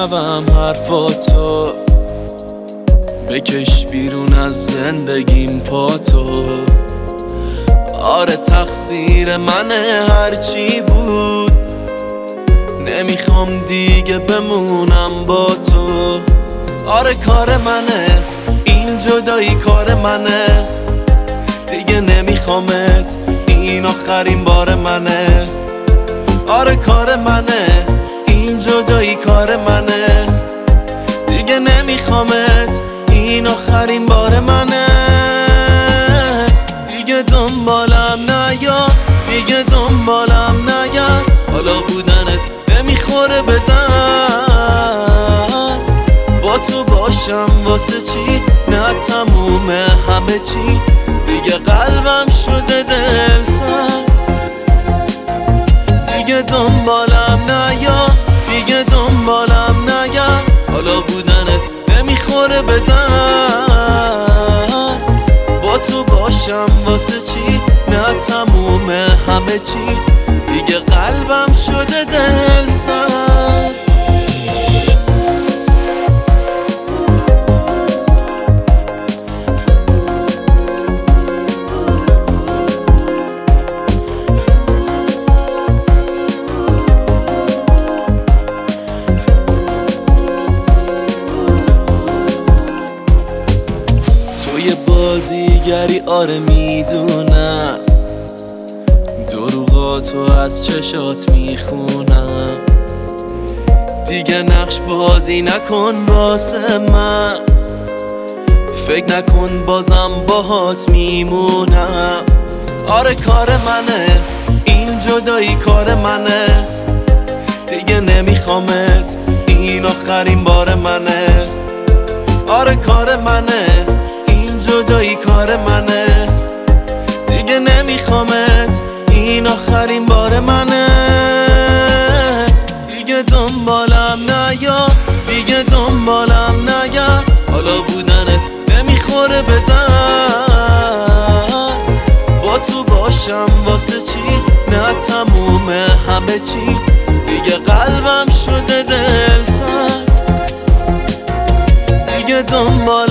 بشنوم حرفاتو، بکش بیرون از زندگیم پاتو. آره تقصیر منه هرچی بود، نمیخوام دیگه بمونم با تو. آره کار منه این جدایی، کار منه دیگه نمیخوامت، این آخرین بار منه. آره کار منه این جدایی، کار منه دیگه نمیخوامت، این آخرین بار منه. دیگه دنبالم نیا، دیگه دنبالم نگرد، حالا بودنت نمیخوره به درد. با تو باشم واسه چی؟ نه تمومه همه چی، دیگه قلبم شده دل سرد. دیگه دنبالم نیا، دیگه دنبالم نگرد، حالا بودنت نمیخوره به درد. با تو باشم واسه چی؟ نه تمومه همه چی، دیگه قلبم شده دل سرد. توی بازیگری آره میدونم، دروغاتو از چشات میخونم. دیگه نقش بازی نکن واسه من، فکر نکن بازم باهات میمونم. آره کار منه این جدایی، کار منه دیگه نمیخوامت، این آخرین بار منه. آره کار منه این جدایی، کار منه دیگه نمیخوامت، این آخرین بار منه. دیگه دنبالم نیا، دیگه دنبالم نگرد، حالا بودنت نمیخوره به درد. با تو باشم واسه چی؟ نه تمومه همه چی، دیگه قلبم شده دل سرد. دیگه دنبالم